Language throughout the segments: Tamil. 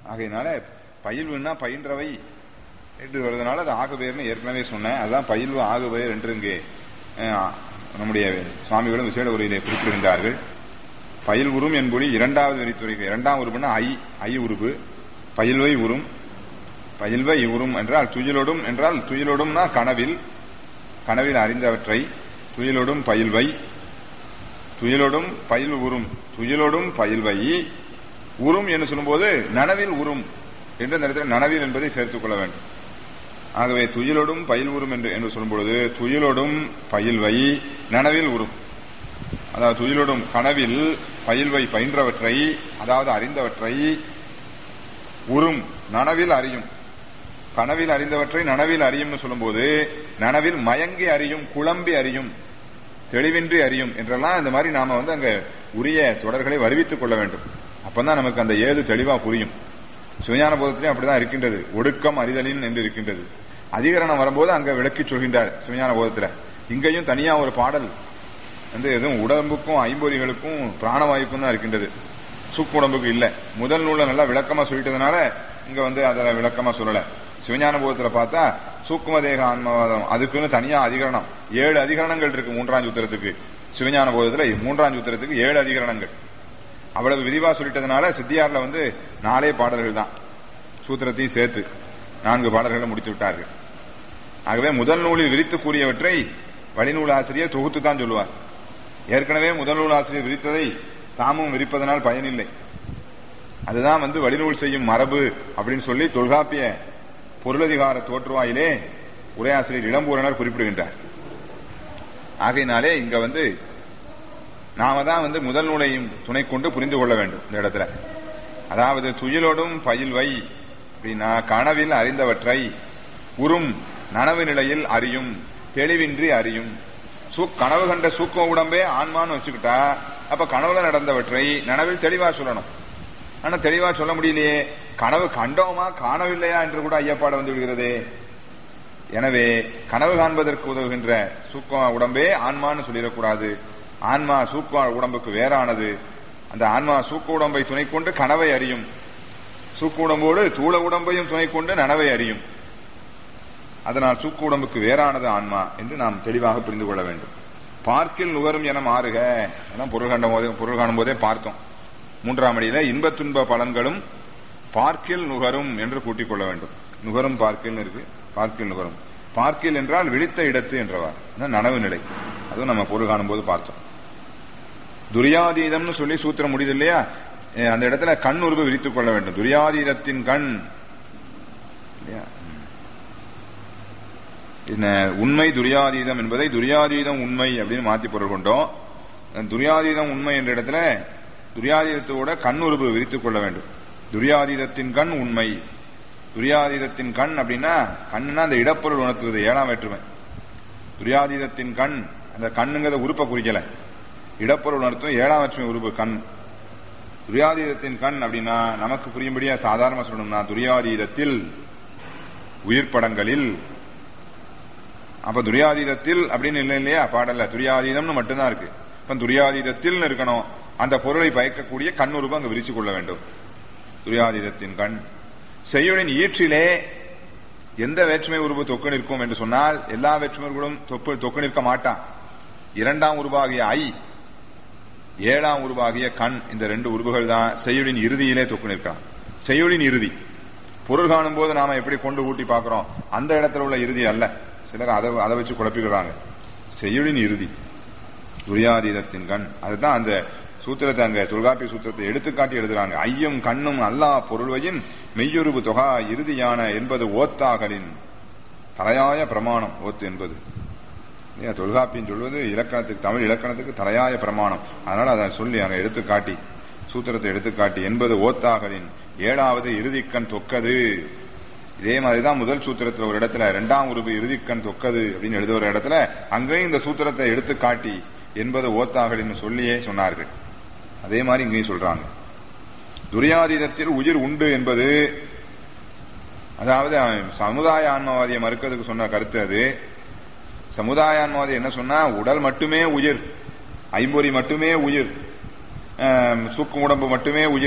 ஆகையினால பயில்வுன்னா பயின்றவை என்று வருவதனால அது ஆகுபெயர்னு ஏற்கனவே சொன்னேன். அதுதான் பயில்வு ஆகுபெயர் என்று இங்கே நம்முடைய சுவாமிகளும் விசேட உரையிலே குறிப்பிடுகின்றார்கள். பயில் உரும் என்பொழி இரண்டாவது வரித்துறைக்கு இரண்டாம் உருவுன்னா ஐ உருவு, பயில்வை உரும், பயில்வை உரும் என்றால் துயிலொடும் என்றால் துயிலொடும்னா கனவில் அறிந்தவற்றை துயிலொடும் பயில்வை, துயிலொடும் பயில்வு உரும், துயிலொடும் பயில்வை உரும் என்று சொல்லும்போது நனவில் உரும் என்று இந்த இடத்துல நனவில் என்பதை சேர்த்துக் கொள்ள வேண்டும். ஆகவே துயிலொடும் பயில் உரும் என்று சொல்லும்பொழுது துயிலொடும் பயில்வை நனவில் உரும், அதாவது துயிலொடும் கனவில் பயில்வை பயின்றவற்றை அதாவது அறிந்தவற்றை உரும் நனவில் அறியும், கனவில் அறிந்தவற்றை நனவில் அறியும்னு சொல்லும்போது நனவில் மயங்கி அறியும், குழம்பி அறியும், தெளிவின்றி அறியும் என்றெல்லாம் இந்த மாதிரி நாம அங்க உரிய தொடர்களை வருவித்துக் கொள்ள வேண்டும். அப்பதான் நமக்கு அந்த ஏது தெளிவா புரியும். சிவஞான போதத்திலையும் அப்படிதான் இருக்கின்றது. ஒடுக்கம் அறிதலின் என்று இருக்கின்றது. அதிகரணம் வரும்போது அங்க விளக்கி சொல்கின்றார் சிவஞான போதத்துல. இங்கேயும் தனியா ஒரு பாடல் எதுவும் உடம்புக்கும் ஐம்பொறிகளுக்கும் பிராணவாயுக்கும் தான் இருக்கின்றது, சூக்கு உடம்புக்கு இல்ல. முதல் நூல்ல நல்லா விளக்கமா சொல்லிட்டதுனால இங்க அதை விளக்கமா சொல்லல. சிவஞான போதத்துல பார்த்தா சூக்கும தேக ஆன்மவாதம் அதுக்குன்னு தனியா அதிகரணம் 7 அதிகரணங்கள் இருக்கு. 3ஆம் சூத்திரத்துக்கு சிவஞான போதத்துல 3ஆம் சூத்திரத்துக்கு 7 அதிகரணங்கள். அவ்வளவு விரிவா சொல்லிட்டதுனால சித்தியார்ல 4 பாடல்கள் தான், சூத்திரத்தையும் சேர்த்து 4 பாடல்களை முடித்து விட்டார்கள். ஆகவே முதல் நூலில் விரித்து கூறியவற்றை வழிநூல் ஆசிரியர் தொகுத்து தான் சொல்லுவார். ஏற்கனவே முதல் நூல் ஆசிரியர் விரித்ததை தாமும் விரிப்பதனால் பயனில்லை. அதுதான் வழிநூல் செய்யும் மரபு அப்படின்னு சொல்லி தொல்காப்பிய பொருளதிகார தோற்றுவாயிலே உரையாசிரியர் இளம்பூரணர் குறிப்பிடுகின்றார். ஆகையினாலே இங்க நாம தான் முதல் நூலையும் துணை கொண்டு புரிந்து கொள்ள வேண்டும் இந்த இடத்துல. அதாவது துயிலோடும் பயில்வை அப்படின்னா கனவில் அறிந்தவற்றை உறும் நனவு நிலையில் அறியும், தெளிவின்றி அறியும். கனவு கண்ட சூக்க உடம்பே ஆன்மான்னு வச்சுக்கிட்டா அப்ப கனவுல நடந்தவற்றை நனவில் தெளிவா சொல்லணும். ஆனா தெளிவா சொல்ல முடியலையே, கனவு கண்டோமா காணவில்லையா என்று கூட ஐயப்பாட விடுகிறதே. எனவே கனவு காண்பதற்கு உதவுகின்ற சூக்க உடம்பே ஆன்மான்னு சொல்லிடக்கூடாது. ஆன்மா சூக்க உடம்புக்கு வேறானது. அந்த ஆன்மா சூக்க உடம்பை துணை கொண்டு கனவை அறியும், சூக்க உடம்போடு தூள உடம்பையும் துணை கொண்டு நனவை அறியும். அதனால் சூக்க உடம்புக்கு வேறானது ஆன்மா என்று நாம் தெளிவாக புரிந்து கொள்ள வேண்டும். பார்க்கில் நுகரும் என மாறுக பொருள் காணும் போதே பார்த்தோம். 3ஆம் அடியில இன்பத் துன்ப பலன்களும் பார்க்கில் நுகரும் என்று கூட்டிக் கொள்ள வேண்டும். நுகரும் பார்க்கில் இருக்கு, பார்க்கில் நுகரும். பார்க்கில் என்றால் விழித்த இடத்து என்றவார் நனவு நிலை. அதுவும் நம்ம பொருள் காணும் போது பார்த்தோம். துரியாதீதம்னு சொல்லி சூத்திரம் முடியுது இல்லையா, அந்த இடத்துல கண் உருவு விரித்துக் கொள்ள வேண்டும். துரியாதீதத்தின் கண் உண்மை துரியாதீதம் என்பதை துரியாதீதம் உண்மை அப்படின்னு மாத்தி பொருள் கொண்டோம். துரியாதீதம் உண்மை என்ற இடத்துல துரியாதீதத்தோட கண் உருவு விரித்துக் கொள்ள வேண்டும். துரியாதீதத்தின் கண் உண்மை. துரியாதீதத்தின் கண் அப்படின்னா கண்ணுன்னா அந்த இடப்பொருள் உணர்த்துவது 7ஆம் வேற்றுமை. துரியாதீதத்தின் கண் அந்த கண்ணுங்கிறத உறுப்பை குறிக்கல, இடப்பொருள் உணர்த்தும் 7ஆம் வேற்றுமை உறுப்பு கண். துரியாதீதத்தின் கண் அப்படின்னா நமக்கு புரியும்படியா சாதாரணமா சொல்லணும்னா துரியாதீதத்தில் உயிர் படங்களில். அப்ப துரியாதீதத்தில் அப்படின்னு இல்லை இல்லையா பாடல்ல, துரியாதீதம்னு மட்டும்தான் இருக்கு. இப்ப துரியாதீதத்தில் இருக்கணும். அந்த பொருளை பயக்கக்கூடிய கண்ணுருவம் அங்கு விரிச்சு கொள்ள வேண்டும். துரியாதீதத்தின் கண். செய்யுளின் ஈற்றிலே எந்த வேற்றுமை உருவு தொக்கு நிற்கும் என்று சொன்னால் எல்லா வேற்றுமைகளும் தொக்கு நிற்க மாட்டான். 2ஆம் உருவாகிய ஐ, 7ஆம் உருவாகிய கண், இந்த 2 உருவுகள் தான் செய்யுளின் இறுதியிலே தொக்கு நிற்கலாம். செய்யுளின் இறுதி பொருள் காணும் போது நாம எப்படி கொண்டு ஊட்டி பார்க்கிறோம், அந்த இடத்துல உள்ள இறுதி அல்ல. சிலர் அதை வச்சு குழப்பிக்கிறாங்க. செய்யுளின் இறுதி துரியாதீதத்தின் கண். அதுதான் அந்த சூத்திரத்தை அங்க தொல்காப்பிய சூத்திரத்தை எடுத்துக்காட்டி எழுதுறாங்க. ஐயும் கண்ணும் அல்லா பொருள்வையின் மெய்யுருவு தொகா இறுதியான என்பது ஓத்தாகலின் தலையாய பிரமாணம். ஓத்து என்பது தொல்காப்பியம் சொல்வது இலக்கணத்துக்கு, தமிழ் இலக்கணத்துக்கு தலையாய பிரமாணம். அதனால அதை சொல்லி அங்க எடுத்துக்காட்டி சூத்திரத்தை எடுத்துக்காட்டி என்பது ஓத்தாகலின் 7வது இறுதிக்கண் தொக்கது. இதே மாதிரிதான் முதல் சூத்திரத்துல ஒரு இடத்துல 2ஆம் உருவு இறுதிக்கண் தொக்கது அப்படின்னு எழுத ஒரு இடத்துல அங்கேயும் இந்த சூத்திரத்தை எடுத்துக்காட்டி என்பது ஓத்தாகலின் சொல்லியே சொன்னார்கள். அதே மாதிரி இங்கேயும் சொல்றாங்க. துரியாதீதத்தில் உயிர் உண்டு என்பது அதாவது சமுதாய ஆன்மவாதியை மறுக்கிறதுக்கு சொன்ன கருத்து. அது சமுதாய ஆன்மவாதி என்ன சொன்னா, உடல் மட்டுமே உயிர், ஐம்பொறி மட்டுமே உயிர், சூக்கும் உடம்பு மட்டுமே உயிர்,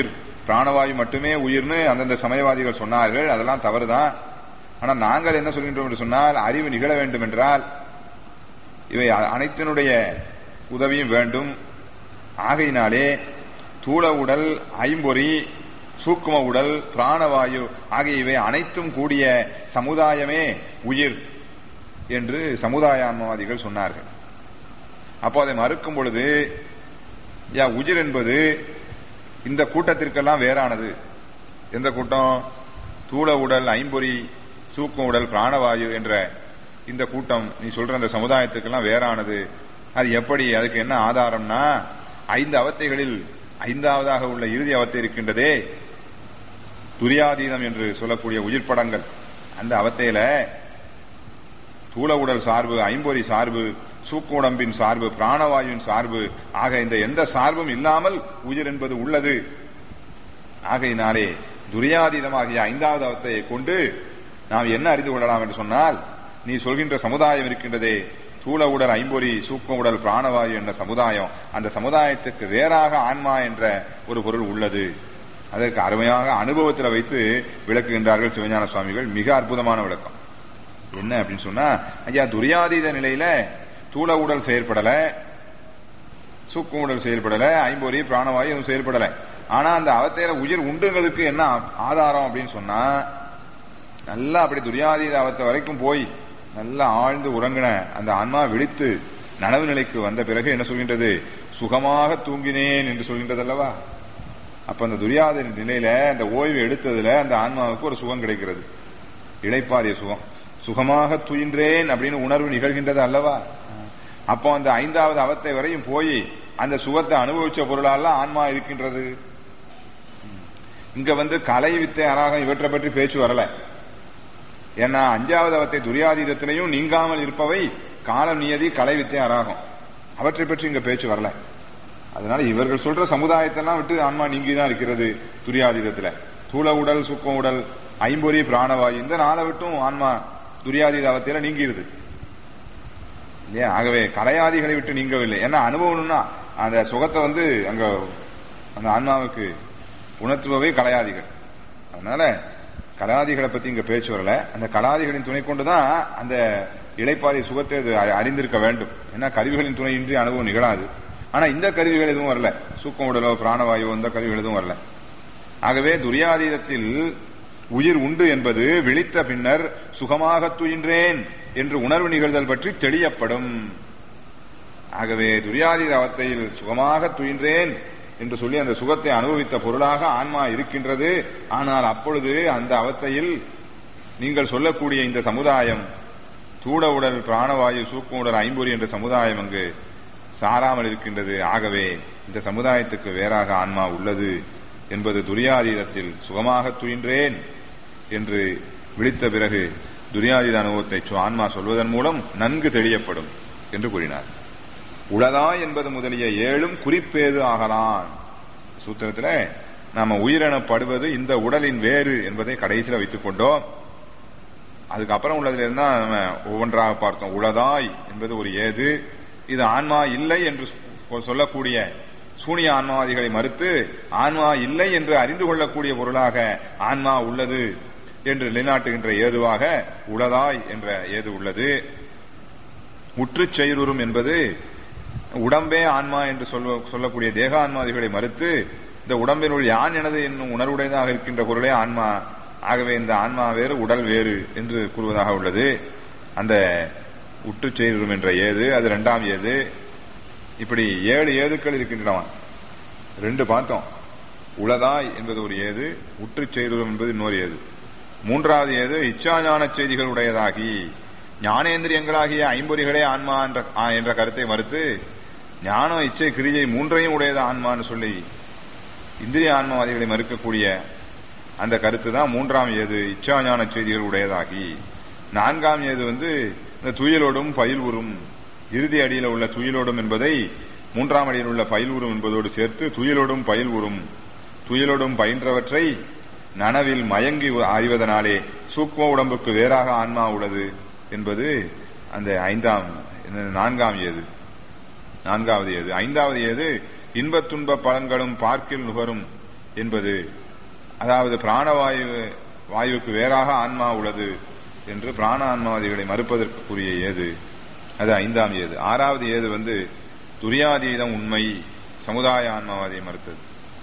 பிராணவாயு மட்டுமே உயிர்னு அந்தந்த சமயவாதிகள் சொன்னார்கள். அதெல்லாம் தவறுதான். ஆனா நாங்கள் என்ன சொல்கின்றோம் என்று சொன்னால், அறிவு நிகழ வேண்டும் என்றால் இவை அனைத்தினுடைய உதவியும் வேண்டும். ஆகையினாலே தூள உடல், ஐம்பொறி, சூக்கும உடல், பிராணவாயு ஆகிய இவை அனைத்தும் கூடிய சமுதாயமே உயிர் என்று சமுதாயவாதிகள் சொன்னார்கள். அப்போ அதை மறுக்கும் பொழுது, உயிர் என்பது இந்த கூட்டத்திற்கெல்லாம் வேறானது. எந்த கூட்டம்? தூள உடல், ஐம்பொறி, சூக்கும உடல், பிராணவாயு என்ற இந்த கூட்டம் நீ சொல்ற அந்த சமுதாயத்துக்கெல்லாம் வேறானது. அது எப்படி? அதுக்கு என்ன ஆதாரம்னா, 5 அவத்தைகளில் 5ஆவதாக உள்ள இறுதி அவத்தை இருக்கின்றதே, துரியாதீதம் என்று சொல்லக்கூடிய உயிர் படங்கள். அந்த அவத்தையில தூள உடல் சார்பு, ஐம்பொறி சார்பு, சூக்கு உடம்பின் சார்பு, பிராணவாயுவின் சார்பு ஆக இந்த எந்த சார்பும் இல்லாமல் உயிர் என்பது உள்ளது. ஆகையினாலே துரியாதீதமாகிய 5வது அவத்தையை கொண்டு நாம் என்ன அறிந்து கொள்ளலாம் என்று சொன்னால், நீ சொல்கின்ற சமுதாயம் இருக்கின்றதே, தூள உடல், ஐம்பொறி, சூக்க உடல், பிராணவாயு என்ற சமுதாயம், அந்த சமுதாயத்துக்கு வேறாக ஆன்மா என்ற ஒரு பொருள் உள்ளது. அதற்கு அருமையாக அனுபவத்தில் வைத்து விளக்குகின்றார்கள் சிவஞான சுவாமிகள். மிக அற்புதமான விளக்கம். என்ன அப்படின்னு சொன்னா, ஐயா, துரியாதீத நிலையில தூள உடல் செயற்படல, சூக்கும் உடல் செயல்படல, ஐம்பொறி, பிராணவாயு எதுவும் செயல்படல. ஆனா அந்த அவத்தையில உயிர் உண்டுங்கிறதுக்கு என்ன ஆதாரம் அப்படின்னு சொன்னா, நல்லா அப்படி துரியாதீத அவத்தை வரைக்கும் போய் நல்லா ஆழ்ந்து உறங்கின அந்த ஆன்மா விழித்து நனவு நிலைக்கு வந்த பிறகு என்ன சொல்கின்றது? சுகமாக தூங்கினேன் என்று சொல்கின்றது அல்லவா? அப்ப அந்த துரியாதீத நிலையில அந்த ஓய்வு எடுத்ததுல அந்த ஆன்மாவுக்கு ஒரு சுகம் கிடைக்கிறது, இளைப்பாரிய சுகம். சுகமாக துயின்றேன் அப்படின்னு உணர்வு நிகழ்கின்றது அல்லவா? அப்போ அந்த 5வது அவத்தை வரையும் போய் அந்த சுகத்தை அனுபவிச்ச பொருளால ஆன்மா இருக்கின்றது. இங்க கலை, வித்தை, அராகம் இவற்றை பற்றி பேச்சு வரல. ஏன்னா 5வது அவத்தை துரியாதீதத்திலையும் நீங்காமல் இருப்பவை காலம், நியதி, கலை, வித்தை, அராகம். அவற்றை பற்றி இங்க பேச்சு வரல. அதனால இவர்கள் சொல்ற சமுதாயத்தெல்லாம் விட்டு ஆன்மா நீங்கிதான் இருக்கிறது துரியாதீதத்துல. தூள உடல், சுக்க உடல், ஐம்பொறி, பிராணவாயு இந்த 4 விட்டும் ஆன்மா துரியாதீத அவத்தையில நீங்கிருது இல்லையா? ஆகவே கலையாதிகளை விட்டு நீங்கவில்லை. ஏன்னா அனுபவம்னா அந்த சுகத்தை அங்க அந்த ஆன்மாவுக்கு உணர்த்துபவை கலையாதிகள். அதனால கலாதிகளை பத்தி இங்க பேச்சு வரல. அந்த கலாதிகளின் துணை கொண்டுதான் அந்த இளைப்பாரிய சுகத்தை அறிந்திருக்க வேண்டும். ஏன்னா கருவிகளின் துணையின்றி அனுபவம் நிகழாது. ஆனா இந்த கருவிகள் எதுவும் வரல, சூக்கம் உடலோ பிராணவாயோ இந்த கருவிகள் எதுவும் வரல. ஆகவே துரியாதீதத்தில் உயிர் உண்டு என்பது விழித்த பின்னர் சுகமாக துயின்றேன் என்று உணர்வு நிகழ்தல் பற்றி தெளியப்படும். ஆகவே துரியாதீத அவத்தையில் சுகமாக துயின்றேன் என்று சொல்லி அந்த சுகத்தை அனுபவித்த பொருளாக ஆன்மா இருக்கின்றது. ஆனால் அப்பொழுது அந்த அவத்தையில் நீங்கள் சொல்லக்கூடிய இந்த சமுதாயம் தூட உடல், பிராணவாயு, சூக்கும் உடல், ஐம்பொறி என்ற சமுதாயம் அங்கு சாராமல் இருக்கின்றது. ஆகவே இந்த சமுதாயத்துக்கு வேறாக ஆன்மா உள்ளது என்பது துரியாதீதத்தில் சுகமாக துயின்றேன் என்று விழித்த பிறகு துரியாதீத அனுபவத்தை ஆன்மா சொல்வதன் மூலம் நன்கு தெளியப்படும் என்று கூறினார். உளதா என்பது முதலிய 7 குறிப்பேது ஆகலான். சூத்திரத்தில் நாம உயிரெனப்படுவது இந்த உடலின் வேறு என்பதை கடைசியில் வைத்துக் கொண்டோம். அதுக்கப்புறம் உள்ளதுல இருந்தா நம்ம ஒவ்வொன்றாக பார்த்தோம். உளதாய் என்பது ஒரு ஏது. இது ஆன்மா இல்லை என்று சொல்லக்கூடிய சூனிய ஆன்மாவாதிகளை மறுத்து ஆன்மா இல்லை என்று அறிந்து கொள்ளக்கூடிய பொருளாக ஆன்மா உள்ளது என்று நிலைநாட்டுகின்ற ஏதுவாக உளதாய் என்ற ஏது உள்ளது. உற்றுச் செயலுறும் என்பது உடம்பே ஆன்மா என்று சொல்லக்கூடிய தேக ஆன்மாதிகளை மறுத்து இந்த உடம்பினுள் யான் எனது என்னும் உணர்வுடையதாக இருக்கின்ற பொருளே ஆன்மா. ஆகவே இந்த ஆன்மா வேறு, உடல் வேறு என்று கூறுவதாக உள்ளது. அந்த உற்றுச் செயலுறும் என்ற ஏது அது 2ஆம் ஏது. இப்படி 7 ஏதுக்கள் இருக்கின்றன. 2 பார்த்தோம். உளதாய் என்பது ஒரு ஏது, உற்றுச் செயலுறும் என்பது இன்னொரு ஏது. 3வது ஏது இச்சாஞான செய்திகள் உடையதாகி ஞானேந்திரியங்களாகிய ஐம்பொறிகளே ஆன்மா என்ற கருத்தை மறுத்து ஞானம், இச்சை, கிரியை 3ஐயும் உடையது ஆன்மான்னு சொல்லி இந்திரிய ஆன்மாவாதிகளை மறுக்கக்கூடிய அந்த கருத்து தான் 3ஆம் ஏது இச்சாஞான செய்திகள் உடையதாகி. 4ஆம் ஏது இந்த துயிலோடும் பயில்வுறும், இறுதி அடியில் உள்ள துயிலோடும் என்பதை 3ஆம் அடியில் உள்ள பயில்வுறும் என்பதோடு சேர்த்து துயிலோடும் பயில்வுறும், துயிலோடும் பயின்றவற்றை நனவில் மயங்கி அறிவதனாலே சூக்ம உடம்புக்கு வேறாக ஆன்மா உள்ளது என்பது அந்த 4ஆம் ஏது. 4வது ஏது. 5வது ஏது இன்பத் துன்ப பலன்களும் பார்க்கில் நுகரும் என்பது அதாவது வாயுவுக்கு வேறாக ஆன்மா உள்ளது என்று பிராண ஆன்மாவாதிகளை மறுப்பதற்குரிய ஏது. அது 5ஆம் ஏது. 6வது ஏது துரியாதீதம் உண்மை சமுதாய ஆன்மாவாதியை மறுத்தது.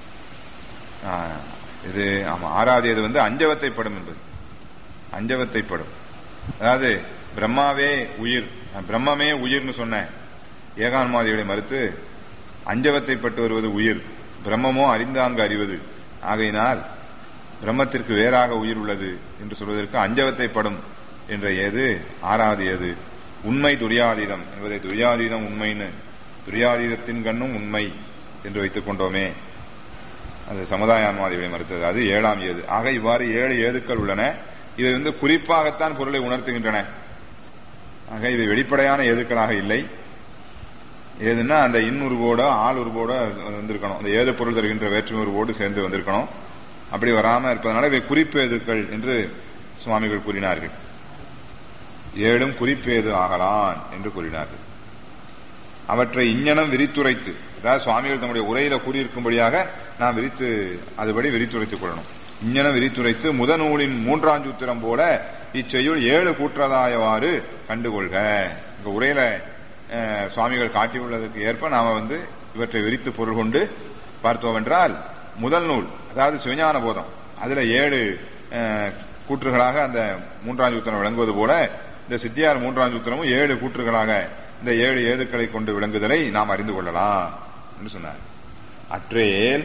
இது ஆமா 6வது ஏது அஞ்சவத்தைப்படும் என்பது. அஞ்சவத்தைப்படும் அதாவது பிரம்மாவே உயிர், பிரம்மமே உயிர்னு சொன்ன ஏகான்மாதிகளை மறுத்து அஞ்சவத்தைப்பட்டு வருவது உயிர், பிரம்மமோ அறிந்தாங்கு அறிவது, ஆகையினால் பிரம்மத்திற்கு வேறாக உயிர் உள்ளது என்று சொல்வதற்கு அஞ்சவத்தைப்படும் என்ற ஏது 6வது ஏது. உண்மை துரியாதீதம் என்பதை துரியாதீதம் உண்மைன்னு, துரியாதீதத்தின் கண்ணும் உண்மை என்று வைத்துக் கொண்டோமே, அது சமுதாய ஆன்மாதிகளை மறுத்தது. அது 7ஆம் ஏது. ஆக இவ்வாறு 7 ஏதுக்கள் உள்ளன. இவை குறிப்பாகத்தான் பொருளை உணர்த்துகின்றன. ஆக இவை வெளிப்படையான ஏதுக்களாக இல்லை. ஏதுன்னா அந்த இன்னுருவோட ஆள் உருவோட வந்திருக்கணும், அந்த ஏது பொருள் தருகின்ற வேற்றுமை உருவோடு சேர்ந்து வந்திருக்கணும். அப்படி வராம இருப்பதனால இவை குறிப்பு ஏதுக்கள் என்று சுவாமிகள் கூறினார்கள். 7 குறிப்பேது ஆகலான் என்று கூறினார்கள். அவற்றை இஞ்ஞனம் விரித்துரைத்து, அதாவது சுவாமிகள் தம்முடைய உரையில கூறியிருக்கும்படியாக நாம் அதுபடி விரித்துரைத்துக் கொள்ளணும். இஞ்ஞனம் விரித்துரைத்து முதநூலின் 3ஆம் சூத்திரம் போல இச்செய்யுள் 7 கூற்றதாயவாறு கண்டுகொள்க. இந்த உரையில சுவாமிகள் காட்டியுள்ளதற்கு ஏற்ப நாம இவற்றை விரித்து பொருள் கொண்டு பார்த்தோம் என்றால், முதல் நூல் அதாவது சிவஞான போதம் அதுல 7 கூற்றுகளாக அந்த 3ஆம் சூத்திரம் விளங்குவது போல இந்த சித்தியார் 3ஆம் சூத்திரமும் 7 கூற்றுகளாக இந்த 7 ஏதுக்களை கொண்டு விளங்குதலை நாம் அறிந்து கொள்ளலாம் என்று சொன்னார். அற்றேல்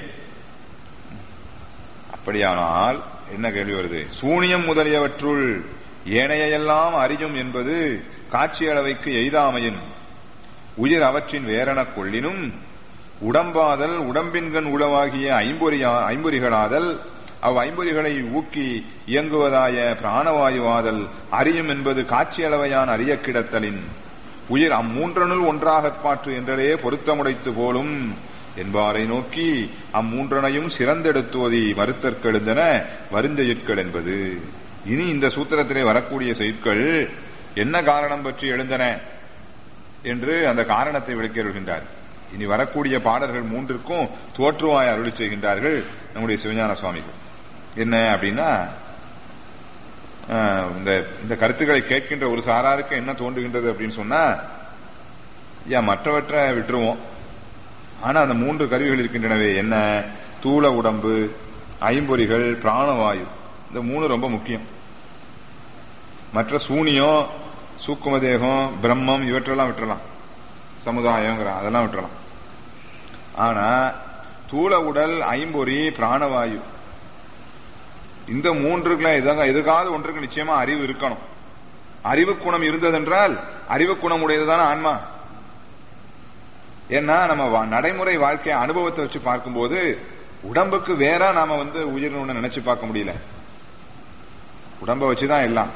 அப்படியானால் என்ன கேள்வி வருது? சூனியம் முதலியவற்றுள் ஏனையெல்லாம் அறியும் என்பது காட்சி அளவைக்கு எய்தாமையின் உயிர் அவற்றின் வேறென கொள்ளினும் உடம்பாதல் உடம்பின்கண் உளவாகிய ஐம்பொறிகளாதல் ஐம்பொறிகளை ஊக்கி இயங்குவதாய பிராணவாயுவாதல் அறியும் என்பது காட்சி அளவையான் அறிய கிடத்தலின் உயிர் அம்மூன்றனுள் ஒன்றாகப் பாற்று என்றே பொருத்தமுடைத்து போலும் என்பாரை நோக்கி அம்மூன்றனையும் சிறந்தெடுத்தோதி மறுத்தற்கெழுந்தன வருஞ்செயற்கள் என்பது. இனி இந்த சூத்திரத்திலே வரக்கூடிய செய்யுட்கள் என்ன காரணம் பற்றி எழுந்தன என்று அந்த காரணத்தை விளக்கியிருக்கின்றார். இனி வரக்கூடிய பாடல்கள் 3ற்கும் தோற்றுவாய் அருளி செய்கின்றார்கள் நம்முடைய சிவஞான சுவாமிகள். என்ன அப்படின்னா, இந்த கருத்துக்களை கேட்கின்ற ஒரு சாராருக்கு என்ன தோன்றுகின்றது அப்படின்னு சொன்னா, மற்றவற்றை விட்டுருவோம், ஆனா அந்த 3 கருவிகள் இருக்கின்றனவே, என்ன? தூள உடம்பு, ஐம்பொறிகள், பிராணவாயு, இந்த 3 ரொம்ப முக்கியம். மற்ற சூனியம், சூக்கும தேகம், பிரம்மம் இவற்றெல்லாம் விட்டுறலாம், சமுதாயம் அதெல்லாம் விட்டுறலாம். ஆனா தூள உடல், ஐம்பொறி, பிராணவாயு இந்த 3க்குள்ள எதுக்காவது ஒன்றுக்கு நிச்சயமா அறிவு இருக்கணும். அறிவு குணம் இருந்ததென்றால் அறிவு குணம் உடையதுதான ஆன்மா. ஏன்னா நம்ம நடைமுறை வாழ்க்கை அனுபவத்தை வச்சு பார்க்கும்போது உடம்புக்கு வேற நாம உயிர்னு நினைச்சு பார்க்க முடியல. உடம்ப வச்சுதான் எல்லாம்.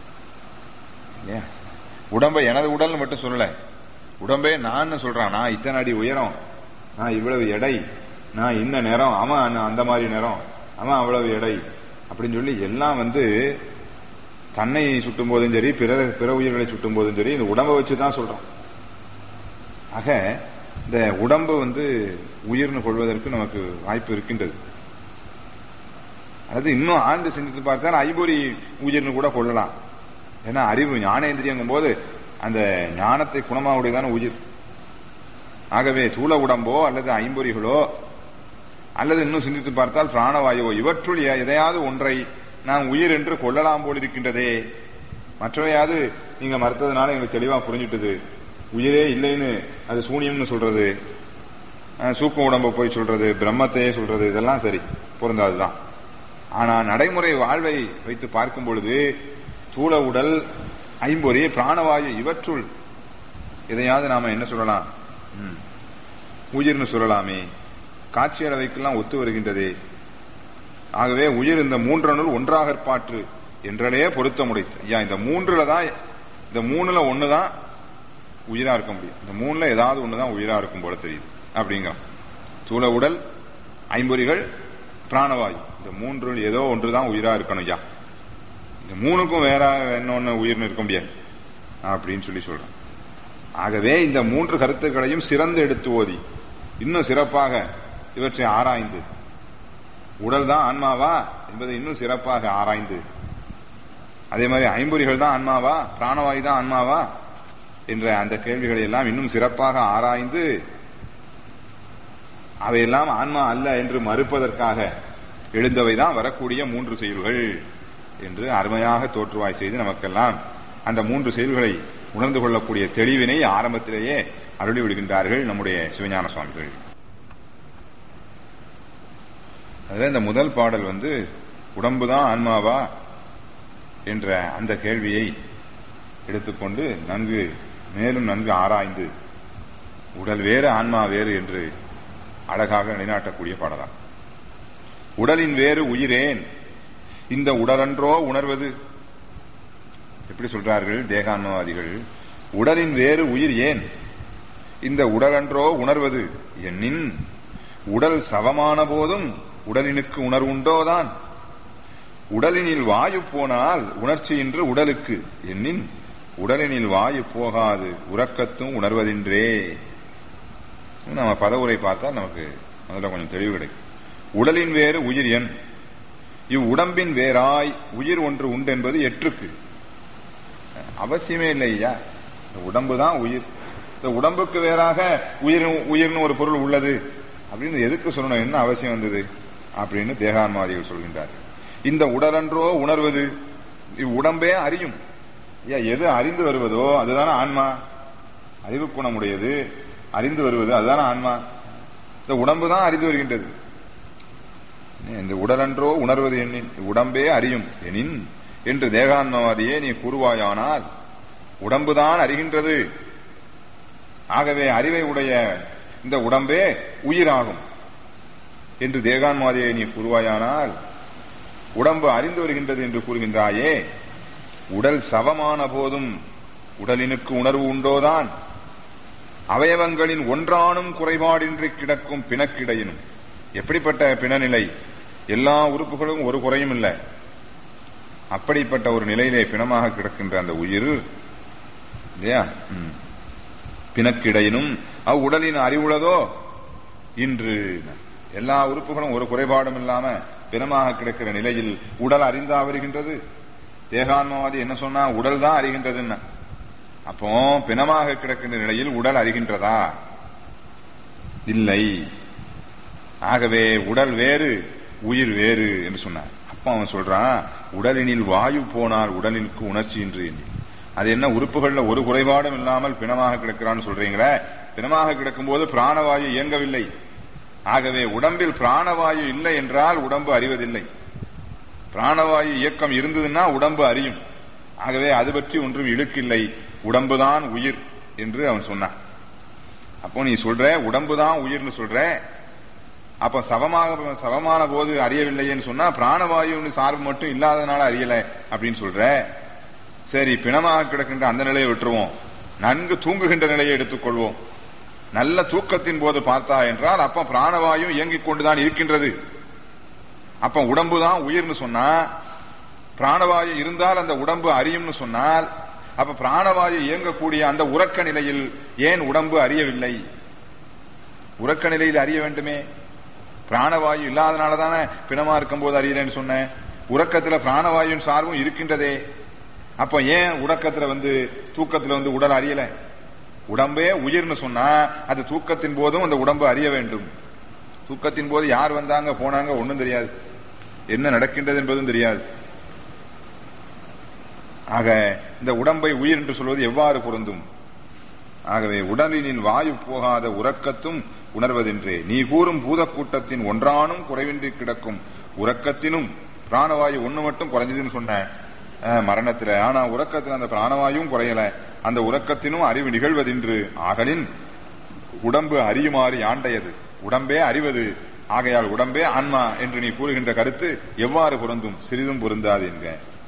உடம்பை எனது உடல்னு மட்டும் சொல்லல, உடம்பே நான் சொல்றான். நான் இத்தனை அடி உயரம், நான் இவ்வளவு எடை, நான் இன்ன நேரம், அவன் அந்த மாதிரி நேரம், அவன் அவ்வளவு எடை அப்படின்னு சொல்லி எல்லாம் தன்னை சுட்டும் போதும் சரி, பிற உயிர்களை சுட்டும் போதும் சரி இந்த உடம்பை வச்சுதான் சொல்றோம். ஆக இந்த உடம்பு உயிர்னு கொள்வதற்கு நமக்கு வாய்ப்பு இருக்கின்றது. அது இன்னும் ஆழ்ந்து சிந்தித்து பார்த்தால் ஐம்பொறி உயிர்னு கூட கொள்ளலாம். ஏன்னா அறிவு ஞானேந்திரியங்கும் போது அந்த ஞானத்தை குணமாவுடையதான உயிர். ஆகவே தூள உடம்போ அல்லது ஐம்பொறிகளோ அல்லது இன்னும் சிந்தித்து பார்த்தால் பிராணவாயுவோ இவற்றுள் எதையாவது ஒன்றை நாம் உயிர் என்று கொள்ளலாம் போல் இருக்கின்றதே. மற்றவையாவது நீங்க மறுத்ததுனால எங்களுக்கு தெளிவா புரிஞ்சிட்டது, உயிரே இல்லைன்னு அது சூனியம்னு சொல்றது, சூக்கும் உடம்பை போய் சொல்றது, பிரம்மத்தையே சொல்றது, இதெல்லாம் சரி பொருந்தாதுதான். ஆனா நடைமுறை வாழ்வை வைத்து பார்க்கும் பொழுது தூள உடல், ஐம்பொறி, பிராணவாயு இவற்றுள் எதையாவது நாம என்ன சொல்லலாம்? உயிர்னு சொல்லலாமே. காட்சி அளவைக்கெல்லாம் ஒத்து வருகின்றதே. ஆகவே உயிர் இந்த 3 ஒன்றாக பாற்று என்றே பொருத்த முடிச்சு. இந்த 3ல தான், இந்த 3ல ஒண்ணுதான் உயிரா இருக்க முடியும். இந்த 3ல ஏதாவது ஒண்ணுதான் உயிரா இருக்கும் போல தெரியுது அப்படிங்க. தூள உடல், ஐம்பொறிகள், பிராணவாயு இந்த 3 ஏதோ ஒன்றுதான் உயிரா இருக்கணும். இந்த 3க்கும் வேற இன்னொன்னு உயிர்னு இருக்க முடியாது அப்படின்னு சொல்றேன். ஆகவே இந்த 3 கருத்துக்களையும் சிறந்து எடுத்து ஓதி இன்னும் சிறப்பாக இவற்றை ஆராய்ந்து உடல் தான் ஆன்மாவா என்பதை இன்னும் சிறப்பாக ஆராய்ந்து, அதே மாதிரி ஐம்பொறிகள் தான் ஆன்மாவா, பிராணவாயு தான் ஆன்மாவா என்ற அந்த கேள்விகளை எல்லாம் இன்னும் சிறப்பாக ஆராய்ந்து அவையெல்லாம் ஆன்மா அல்ல என்று மறுப்பதற்காக எழுந்தவைதான் வரக்கூடிய 3 செயல்கள் என்று அருமையாக தோற்றுவாய் செய்து நமக்கெல்லாம் அந்த 3 செயல்களை உணர்ந்து கொள்ளக்கூடிய தெளிவினை ஆரம்பத்திலேயே அருளி விடுகின்றார்கள் நம்முடைய சிவஞான சுவாமிகள். அதுல இந்த முதல் பாடல் உடம்புதான் ஆன்மாவா என்ற அந்த கேள்வியை எடுத்துக்கொண்டு மேலும் நன்கு ஆராய்ந்து உடல் வேறு ஆன்மா வேறு என்று அழகாக நிலைநாட்டக்கூடிய பாடலாம். உடலின் வேறு உயிரேன், இந்த உடலன்றோ உணர்வது. எப்படி சொல்றார்கள் தேகான்மவாதிகள்? உடலின் வேறு உயிர் ஏன், இந்த உடலன்றோ உணர்வது என்னின், உடல் சவமான போதும் உடலினுக்கு உணர்வுண்டோதான். உடலினில் வாயு போனால் உணர்ச்சியின்று உடலுக்கு என்னின், உடலினில் வாயு போகாது உறக்கத்தும் உணர்வதின்றே. நம்ம பதவுரை பார்த்தால் நமக்கு முதல்ல கொஞ்சம் தெளிவு கிடைக்கும். உடலின் வேறு உயிர் என், இவ்வுடம்பின் வேறாய் உயிர் ஒன்று உண்டு என்பது எற்றுக்கு. அவசியமே இல்லையா, உடம்புதான் உயிர், இந்த உடம்புக்கு வேறாக உயிர்னு ஒரு பொருள் உள்ளது அப்படின்னு எதுக்கு சொல்லணும், என்ன அவசியம் வந்தது அப்படின்னு தேகான்மவாதிகள் சொல்கின்றார்கள். இந்த உடலன்றோ உணர்வது, இவ்வுடம்பே அறியும். எது அறிந்து வருவதோ அதுதானே ஆன்மா, அறிவு குணமுடையது, அறிந்து வருவது அதுதானே ஆன்மா. இந்த உடம்பு தான் அறிந்து வருகின்றது. இந்த உடலன்றோ உணர்வது எண்ணின், உடம்பே அறியும் எனின் என்று தேகான்மவாதியே நீ கூறுவாயானால் உடம்புதான் அறிகின்றது, ஆகவே அறிவை உடைய இந்த உடம்பே உயிராகும் என்று தேகான்மவாதியை நீ கூறுவாயானால் உடம்பு அறிந்து வருகின்றது என்று கூறுகின்றாயே, உடல் சவமான போதும் உடலினுக்கு உணர்வு உண்டோதான். அவயவங்களின் ஒன்றானும் குறைபாடின்றி கிடக்கும் பிணக்கிடையினும். எப்படிப்பட்ட பிணநிலை, எல்லா உறுப்புகளும் ஒரு குறையும் இல்லை, அப்படிப்பட்ட ஒரு நிலையிலே பிணமாக கிடக்கின்ற அந்த உயிர் இல்லையா, பிணக்கிடையினும் அவ்வுடலின் அறிவுள்ளதோ இன்று. எல்லா உறுப்புகளும் ஒரு குறைபாடும் இல்லாம பிணமாக கிடக்கிற நிலையில் உடல் அறிந்தா வருகின்றது. தேகான்மவாதி என்ன சொன்னா, உடல் தான் அறிகின்றதுன்னா, அப்போ பிணமாக கிடக்கின்ற நிலையில் உடல் அறிகின்றதா? இல்லை. ஆகவே உடல் வேறு உயிர் வேறு என்று சொன்னார். அப்ப அவன் சொல்றான், உடலினில் வாயு போனால் உடலிற்கு உணர்ச்சி இன்றி. அது என்ன, உறுப்புகள்ல ஒரு குறைபாடும் இல்லாமல் பிணமாக கிடக்கிறான்னு சொல்றீங்களே, பிணமாக கிடக்கும் போது பிராணவாயு இயங்கவில்லை. ஆகவே உடம்பில் பிராணவாயு இல்லை என்றால் உடம்பு அறிவதில்லை. பிராணவாயு இயக்கம் இருந்ததுன்னா உடம்பு அறியும். ஆகவே அது பற்றி ஒன்றும் இழுக்கில்லை, உடம்புதான் உயிர் என்று அவன் சொன்னான். அப்போ நீ சொல்ற உடம்புதான் உயிர்னு சொல்ற, அப்ப சவமான போது அறியவில்லைன்னு சொன்னா பிராணவாயு சார்பு மட்டும் இல்லாதனால அறியல அப்படின்னு சொல்ற. சரி, பிணமாக கிடக்கின்ற அந்த நிலையை விட்டுருவோம், நன்கு தூங்குகின்ற நிலையை எடுத்துக்கொள்வோம். நல்ல தூக்கத்தின் போது பார்த்தா என்றால் அப்ப பிராணவாயு இயங்கிக் கொண்டுதான் இருக்கின்றது. அப்ப உடம்புதான் உயிர்னு சொன்னா, பிராணவாயு இருந்தால் அந்த உடம்பு அறியும்னு சொன்னால், அப்ப பிராணவாயு இயங்கக்கூடிய அந்த உறக்க நிலையில் ஏன் உடம்பு அறியவில்லை? உறக்க நிலையில் அறிய வேண்டுமே. பிராணவாயு இல்லாதனாலதானே பிணமா இருக்கும் போது அறியலன்னு சொன்னேன். உறக்கத்துல பிராணவாயுவின் சார்பும் இருக்கின்றதே. அப்ப ஏன் உறக்கத்துல தூக்கத்துல உடல் அறியல? உடம்பே உயிர்னு சொன்னா அது தூக்கத்தின் போதும் அந்த உடம்பு அறிய வேண்டும். தூக்கத்தின் போது யார் வந்தாங்க போனாங்க ஒன்னும் தெரியாது, என்ன நடக்கின்றது என்பதும் தெரியாது. ஆக இந்த உடம்பை உயிர் என்று சொல்வது எவ்வாறு பொருந்தும்? ஆகவே உடலினில் வாயு போகாத உறக்கத்தும் உணர்வதென்றே. நீ கூறும் பூத கூட்டத்தின் ஒன்றானும் குறைவின்றி கிடக்கும் உறக்கத்தினும் பிராணவாயு ஒண்ணு மட்டும் குறைஞ்சதுன்னு சொன்ன மரணத்துல. ஆனா உறக்கத்தில் அந்த பிராணவாயும் குறையல, அந்த உறக்கத்தினும் அறிவு நிகழ்வதென்று. ஆகலின் உடம்பு அறியுமாறு யாண்டையது, உடம்பே அறிவது. ஆகையால் உடம்பே ஆன்மா என்று நீ கூறுகின்ற கருத்து எவ்வாறு பொருந்தும்? சிறிதும் பொருந்தாது என்க.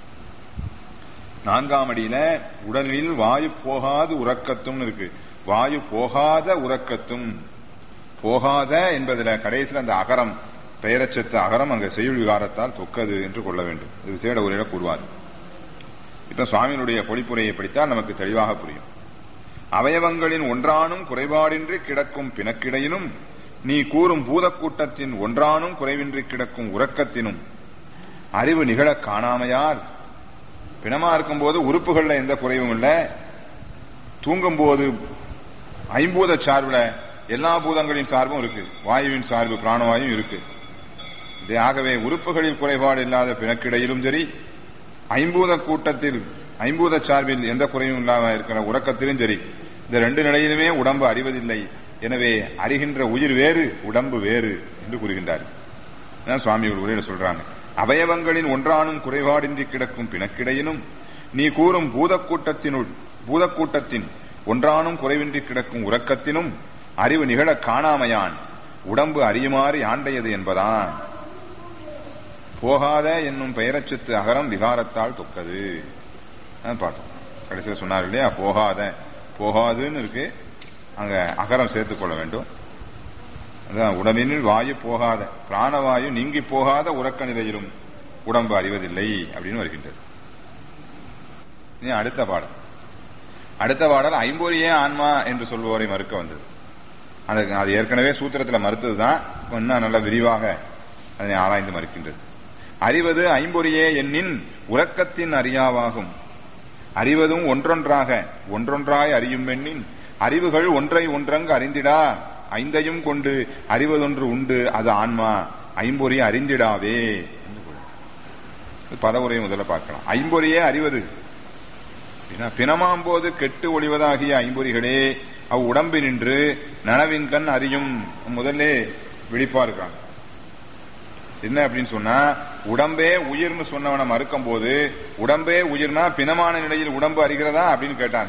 4ஆம் அடியில உடலில் வாயு போகாது உறக்கத்தும் இருக்கு. வாயு போகாத உறக்கத்தும், போகாத என்பதுல கடைசியில் அந்த அகரம், பெயரச்சத்து அகரம் அங்க செய்யுள் விகாரத்தால் தொக்கது என்று கொள்ள வேண்டும். இது சேட உரையில கூறுவார். இப்ப சுவாமியினுடைய பொழிப்புரையை படித்தால் நமக்கு தெளிவாக புரியும். அவயவங்களின் ஒன்றானும் குறைபாடின்றி கிடக்கும் பிணக்கிடையினும் நீ கூறும் பூதக்கூட்டத்தின் ஒன்றானும் குறைவின்றி கிடக்கும் உறக்கத்தினும் அறிவு நிகழ காணாமையால் பிணமா இருக்கும்போது உறுப்புகள்ல எந்த குறைவும் இல்லை, தூங்கும் போது ஐம்பூத சார்புல எல்லா பூதங்களின் சார்பும் இருக்கு, வாயுவின் சார்பு பிராணவாயும் இருக்கு. ஆகவே உறுப்புகளில் குறைபாடு இல்லாத பிணக்கிடையிலும் சரி, ஐம்பூத கூட்டத்தில் ஐம்பூத சார்பில் எந்த குறையும் இல்லாம இருக்கிற உறக்கத்திலும் சரி, இந்த ரெண்டு நிலையிலுமே உடம்பு அறிவதில்லை. எனவே அறிகின்ற உயிர் வேறு உடம்பு வேறு என்று கூறுகின்றார். சுவாமிகள் உரையில சொல்றாங்க. அவயவங்களின் ஒன்றானும் குறைபாடின்றி கிடக்கும் பிணக்கிடையினும் நீ கூறும் பூதக்கூட்டத்தின் ஒன்றானும் குறைவின்றி கிடக்கும் உறக்கத்தினும் அறிவு நிகழ காணாமையான் உடம்பு அறியுமாறு ஆண்டையது என்பதான். போகாத என்னும் பெயரச்சத்து அகரம் விகாரத்தால் தொக்கது பார்த்தோம். கடைசியில் சொன்னார் இல்லையா, போகாதுன்னு இருக்கு, அங்க அகரம் சேர்த்துக் கொள்ள வேண்டும். அதான் உடலினில் வாயு போகாத, பிராணவாயு நீங்கி போகாத உறக்க நிலையிலும் உடம்பு அறிவதில்லை அப்படின்னு வருகின்றது. அடுத்த பாடல் ஐம்பொறியே ஆன்மா என்று சொல்பவரை மறுக்க வந்தது. அது ஏற்கனவே சூத்திரத்தில் மறுத்ததுதான், இன்னும் நல்ல விரிவாக அதனை ஆராய்ந்து மறுக்கின்றது. அறிவது ஐம்பொறியே எண்ணின் உறக்கத்தின் அறியாவாகும். அறிவதும் ஒன்றொன்றாய் அறியும் எண்ணின் அறிவுகள் ஒன்றை ஒன்றங்கு அறிந்திடா, ஐந்தையும் கொண்டு அறிவதொன்று உண்டு அது ஆன்மா, ஐம்பொறி அறிந்திடாவே. பதவுரை முதல்ல பார்க்கலாம். ஐம்பொறியே அறிவது பிணமாம்போது கெட்டு ஒளிவதாகிய ஐம்பொறிகளே அவ் உடம்பு நின்று நனவின் கண் அறியும். முதல்ல விழிப்பா இருக்காங்க. என்ன அப்படின்னு சொன்னா, உடம்பே உயிர்னு சொன்னவனை மறுக்கும் போது, உடம்பே உயிர்னா பிணமான நிலையில் உடம்பு அறிகிறதா அப்படின்னு கேட்டாங்க.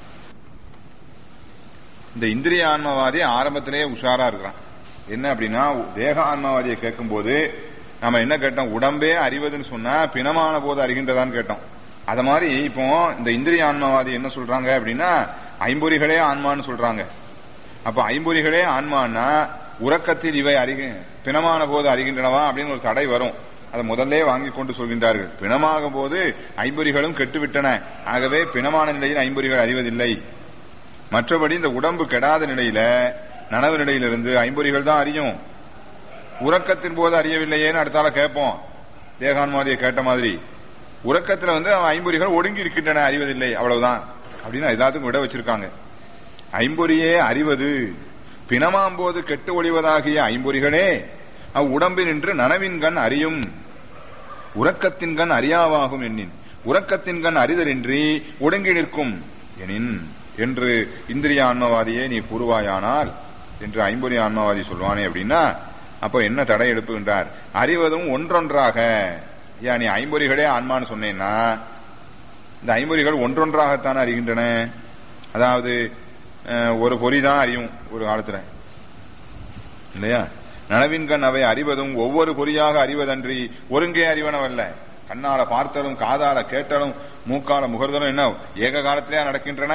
இந்த இந்திரிய ஆன்மவாதி ஆரம்பத்திலேயே உஷாரா இருக்கிறான். என்ன அப்படின்னா, தேக ஆன்மவாதியை கேட்கும் போது நம்ம என்ன கேட்டோம், உடம்பே அறிவதுன்னு சொன்னா பிணமான போது அறிகின்றதான்னு கேட்டோம். அத மாதிரி இப்போ இந்த இந்திரிய ஆன்மவாதி என்ன சொல்றாங்க அப்படின்னா, ஐம்பொறிகளே ஆன்மான்னு சொல்றாங்க. அப்ப ஐம்பொறிகளே ஆன்மான்னா உறக்கத்தில் இவை பிணமான போது அறிகின்றனவா அப்படின்னு ஒரு தடை வரும். அதை முதல்ல வாங்கி கொண்டு சொல்கின்றார்கள். பிணமாகும் போது ஐம்பொறிகளும் கெட்டுவிட்டன, ஆகவே பிணமான நிலையில் ஐம்பொறிகள் அறிவதில்லை. மற்றபடி இந்த உடம்பு கெடாத நிலையில நனவு நிலையிலிருந்து ஐம்பொறிகள் தான் அறியும், உறக்கத்தின் போது அறியவில்லையேன்னு அடுத்தால கேட்போம். தேகான்மாதியை கேட்ட மாதிரி உறக்கத்துல ஐம்பொறிகள் ஒடுங்கி இருக்கின்றன, அறிவதில்லை, அவ்வளவுதான் அப்படின்னு எல்லாத்துக்கும் விட வச்சிருக்காங்க. ஐம்பொறியே அறிவது பிணமாம்போது கெட்டு ஒளிவதாகிய ஐம்பொறிகளே அவ்வுடம்பில் நின்று நனவின்கண் அறியும், உறக்கத்தின் கண் அறியாவாகும் எண்ணின் உறக்கத்தின் கண் அறிதலின்றி ஒடுங்கி நிற்கும் எனின் என்று இந்திரிய ஆன்மவாதியே நீ கூறுவாயானால் என்று ஐம்பொறி ஆன்மவாதி சொல்வானே அப்படின்னா, அப்போ என்ன தடை எழுப்புகின்றார்? அறிவதும் ஒன்றொன்றாக. ஏன் நீ ஐம்பொறிகளே ஆன்மான்னு சொன்னேன்னா, இந்த ஐம்பொறிகள் ஒன்றொன்றாகத்தானே அறிகின்றன. அதாவது ஒரு பொறிதான் அறியும் ஒரு காலத்துல இல்லையா. நனவின்கண் அவை அறிவதும் ஒவ்வொரு பொறியாக அறிவதன்றி ஒருங்கே அறிவனவல்ல. கண்ணால பார்த்தலும் காதால கேட்டலும் மூக்கால முகர்தலும் என்ன ஏக காலத்திலேயே நடக்கின்றன.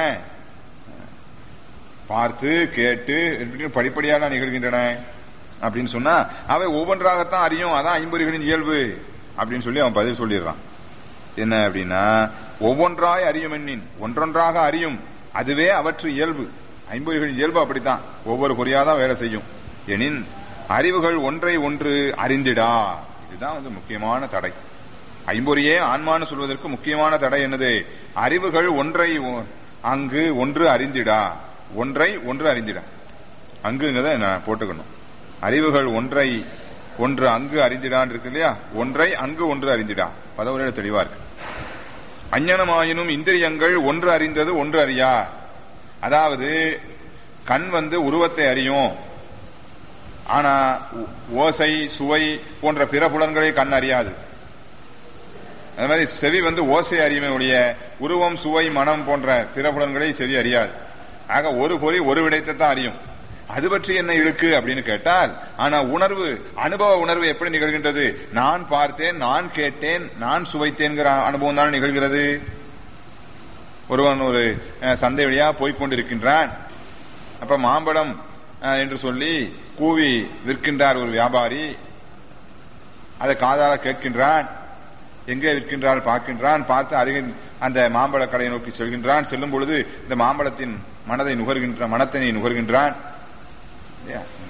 பார்த்து கேட்டு படிப்படியாக நிகழ்கின்றன அப்படின்னு சொன்னா அவை ஒவ்வொன்றாகத்தான் அறியும். அதான் ஐம்பொறிகளின் இயல்பு அப்படின்னு சொல்லி அவன் பதில் சொல்லிடுறான். என்ன அப்படின்னா, ஒவ்வொன்றாய் அறியும் எண்ணின் ஒன்றொன்றாக அறியும், அதுவே அவற்று இயல்பு. ஐம்பொறிகளின் இயல்பு அப்படித்தான், ஒவ்வொரு பொறியாதான் வேலை செய்யும். எனின் அறிவுகள் ஒன்றை ஒன்று அறிந்திடா. இதுதான் முக்கியமான தடை. ஐம்பொறியே ஆன்மான்னு சொல்வதற்கு முக்கியமான தடை என்னது? அறிவுகள் ஒன்றை அங்கு ஒன்று அறிந்திடா. ஒன்றை ஒன்று அறிந்திடா, அங்குங்கிறத நான் போட்டுக்கணும். அறிவுகள் ஒன்றை ஒன்று அங்கு அறிந்திடான் இருக்கு இல்லையா, ஒன்றை அங்கு ஒன்று அறிந்திடா. பதவியோட தெளிவா இருக்கு. அஞ்ஞனமாயினும் இந்திரியங்கள் ஒன்று அறிந்தது ஒன்று அறியா. அதாவது கண் உருவத்தை அறியும், ஆனா ஓசை சுவை போன்ற பிற புலன்களை கண் அறியாது. அது மாதிரி செவி ஓசை அறியுமே ஒழிய உருவம் சுவை மனம் போன்ற பிற புலன்களை செவி அறியாது. ஆக ஒரு பொறி ஒரு விடயத்தை தான் அறியும். அது பற்றி என்ன இழுக்கு அப்படின்னு கேட்டால், ஆனா உணர்வு, அனுபவ உணர்வு எப்படி நிகழ்கின்றது? நான் பார்த்தேன், நான் கேட்டேன், நான் சுவைத்தேன்கிற அனுபவம் தான் நிகழ்கிறது. ஒருவன் ஒரு சந்தை வழியா போய்கொண்டிருக்கின்றான். அப்ப மாம்பழம் என்று சொல்லி கூவி விற்கின்றார் ஒரு வியாபாரி. அதை காதால கேட்கின்றான், எங்கே விற்கின்றால் பார்க்கின்றான். பார்த்து அருகில் அந்த மாம்பழ கடையை நோக்கி செல்கின்றான். செல்லும் பொழுது இந்த மாம்பழத்தின் மனத்தை நுகர்கின்றான்.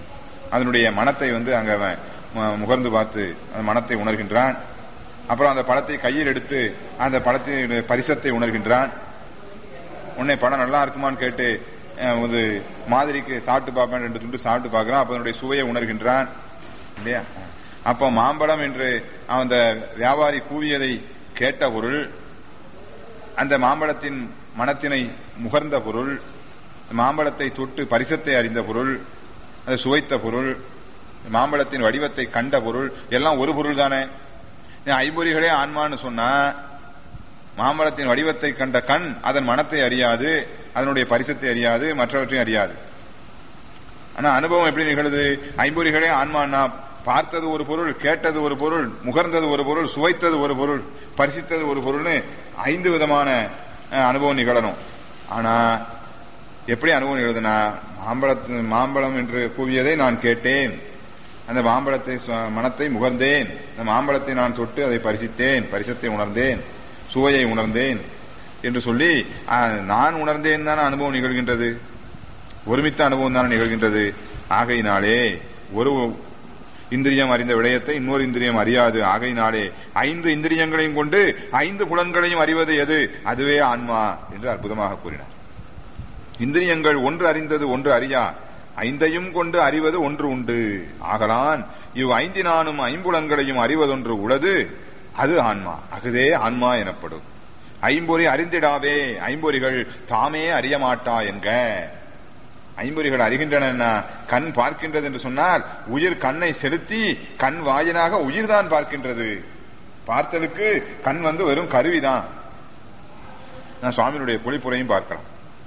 அதனுடைய மனத்தை அங்க முகர்ந்து பார்த்து அந்த மனத்தை உணர்கின்றான். அப்புறம் அந்த பழத்தை கையில் எடுத்து அந்த பழத்தின் பரிசத்தை உணர்கின்றான். உன்னை பழம் நல்லா இருக்குமான்னு கேட்டு ஒரு மாதிரிக்கு சாப்பிட்டு பார்ப்பேன், 2 துண்டு சாப்பிட்டு பார்க்கிறான். அப்ப அதனுடைய சுவையை உணர்கின்றான் இல்லையா? அப்ப மாம்பழம் என்று அந்த வியாபாரி கூவியதை கேட்ட பொருள், அந்த மாம்பழத்தின் மனத்தினை முகர்ந்த பொருள், மாம்பழத்தை தொட்டு பரிசத்தை அறிந்த பொருள், அதை சுவைத்த பொருள், மாம்பழத்தின் வடிவத்தை கண்ட பொருள், எல்லாம் ஒரு பொருள் தானே. ஐம்பொறிகளே ஆன்மான்னு சொன்னா மாம்பழத்தின் வடிவத்தை கண்ட கண் அதன் மனத்தை அறியாது, அதனுடைய பரிசத்தை அறியாது, மற்றவற்றையும் அறியாது. ஆனா அனுபவம் எப்படி நிகழுது? ஐம்பொறிகளே ஆன்மான்னா பார்த்தது ஒரு பொருள், கேட்டது ஒரு பொருள், முகர்ந்தது ஒரு பொருள், சுவைத்தது ஒரு பொருள், பரிசித்தது ஒரு பொருள்னு 5 விதமான அனுபவம் நிகழணும். ஆனா எப்படி அனுபவம் நிகழுதுன்னா, மாம்பழம் என்று கூவியதை நான் கேட்டேன், அந்த மாம்பழத்தை மனத்தை முகர்ந்தேன், அந்த மாம்பழத்தை நான் தொட்டு அதை பரிசித்தேன், பரிசத்தை உணர்ந்தேன், சுவையை உணர்ந்தேன் என்று சொல்லி நான் உணர்ந்தேன் தானே அனுபவம் நிகழ்கின்றது. ஒருமித்த அனுபவம் தானே நிகழ்கின்றது. ஆகையினாலே ஒரு இந்திரியம் அறிந்த விடயத்தை இன்னொரு இந்திரியம் அறியாது. ஆகையினாலே 5 இந்திரியங்களையும் கொண்டு 5 புலன்களையும் அறிவது எது? அதுவே ஆன்மா என்று அற்புதமாக கூறினார். இந்திரியங்கள் ஒன்று அறிந்தது ஒன்று அறியா, 5ஐயும் கொண்டு அறிவது ஒன்று உண்டு. ஆகலான் இவ் 5 ஐம்புலன்களையும் அறிவதொன்று உளது, அது ஆன்மா. அகுதே ஆன்மா எனப்படும். ஐம்பொறி அறிந்திடாவே, ஐம்பொறிகள் தாமே அறிய மாட்டா என்க. ஐம்பொறிகள் அறிகின்றன, கண் பார்க்கின்றது என்று சொன்னால் உயிர் கண்ணை செலுத்தி கண் வாயினாக உயிர் தான் பார்க்கின்றது. பார்த்தலுக்கு கண் வெறும் கருவிதான். நான் சுவாமியினுடைய பொழிப்புரையும் பார்க்கலாம்.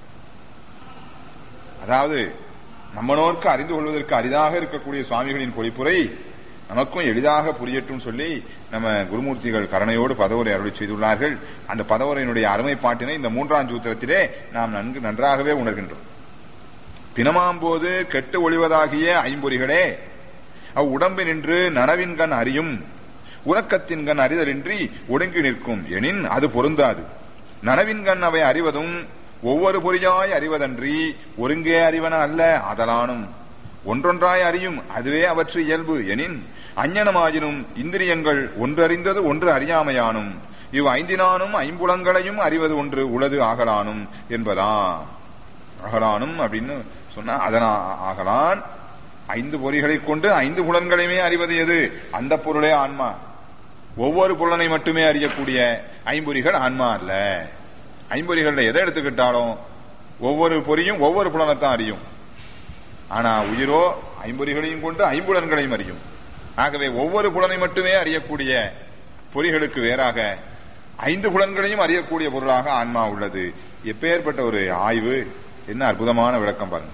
அதாவது நம்மனோருக்கு அறிந்து கொள்வதற்கு அரிதாக இருக்கக்கூடிய சுவாமிகளின் பொழிப்புரை நமக்கும் எளிதாக புரியட்டும் சொல்லி நம்ம குருமூர்த்திகள் கருணையோடு பதவுரை அருளி செய்துள்ளார்கள். அந்த பதவுரையினுடைய அருமைப்பாட்டினை இந்த 3ஆம் சூத்திரத்திலே நாம் நன்றாகவே உணர்கின்றோம். பிணமாம்போது கெட்டு ஒளிவதாகிய ஐம்பொறிகளே அவ்வுடம்பு நின்று நனவின்கண் அறியும், உறக்கத்தின்கண் அறிதலின்றி ஒடுங்கி நிற்கும் எனின் அது பொருந்தாது. நனவின்கண் அவை அறிவதும் ஒவ்வொரு பொறியாய் அறிவதன்றி ஒருங்கே அறிவன அல்ல. அதலானும் ஒன்றொன்றாய் அறியும், அதுவே அவற்று இயல்பு எனின் அஞ்ஞனமாயினும் இந்திரியங்கள் ஒன்று அறிந்தது ஒன்று அறியாமையானும் இவ் 5 ஐம்புலங்களையும் அறிவது ஒன்று உளது ஆகலானும் என்பதா. ஆகலானும் அப்படின்னு சொன்னா அதனா ஆகலான் 5 பொறிகளை கொண்டு 5 புலன்களையுமே அறிவது எது? அந்த பொருளே ஆன்மா. ஒவ்வொரு புலனை மட்டுமே அறியக்கூடிய ஐம்பொறிகள் ஆன்மா அல்ல. ஐம்பொறிகள் எதை எடுத்துக்கிட்டாலும் ஒவ்வொரு பொறியும் ஒவ்வொரு புலனைத்தான் அறியும். ஆனா உயிரோ ஐம்பொறிகளையும் கொண்டு ஐம்புலன்களையும் அறியும். ஆகவே ஒவ்வொரு புலனை மட்டுமே அறியக்கூடிய பொறிகளுக்கு வேறாக 5 புலன்களையும் அறியக்கூடிய பொருளாக ஆன்மா உள்ளது. எப்பேற்பட்ட ஒரு ஆய்வு! என்ன அற்புதமான விளக்கம் பாருங்க.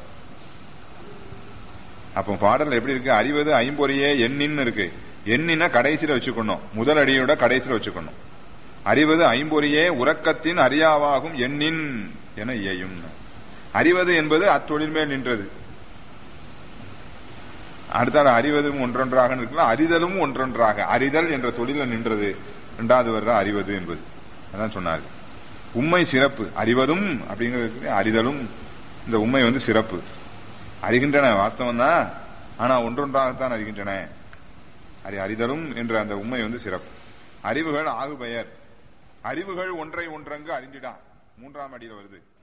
அப்போ பாடல் எப்படி இருக்கு? அறிவது ஐம்பொறியே எண்ணின்னு இருக்கு. எண்ணினா கடைசியில வச்சுக்கணும், முதல் அடியோட கடைசியில வச்சுக்கணும். அறிவது ஐம்பொறியே உறக்கத்தின் அறியாவாகும் எண்ணின் என இயையும். அறிவது என்பது அத்தொழில் மேல் நின்றது. அடுத்தால அறிவதும் ஒன்றொன்றாக இருக்கலாம், அறிதலும் ஒன்றொன்றாக. அறிதல் என்ற தொழில நின்றது. 2வது வர்ற அறிவது என்பது அதான் சொன்னார். உண்மை சிறப்பு அறிவதும் அப்படிங்கிறது, அறிதலும் இந்த உண்மை சிறப்பு. அறிகின்றன வாஸ்தவம் தான், ஆனா ஒன்றொன்றாகத்தான் அறிகின்றன. அறிதலும் என்ற அந்த உண்மை சிறப்பு. அறிவுகள் ஆகு பெயர். அறிவுகள் ஒன்றை ஒன்றங்கு அறிந்திடான் 3ஆம் அடியில் வருது.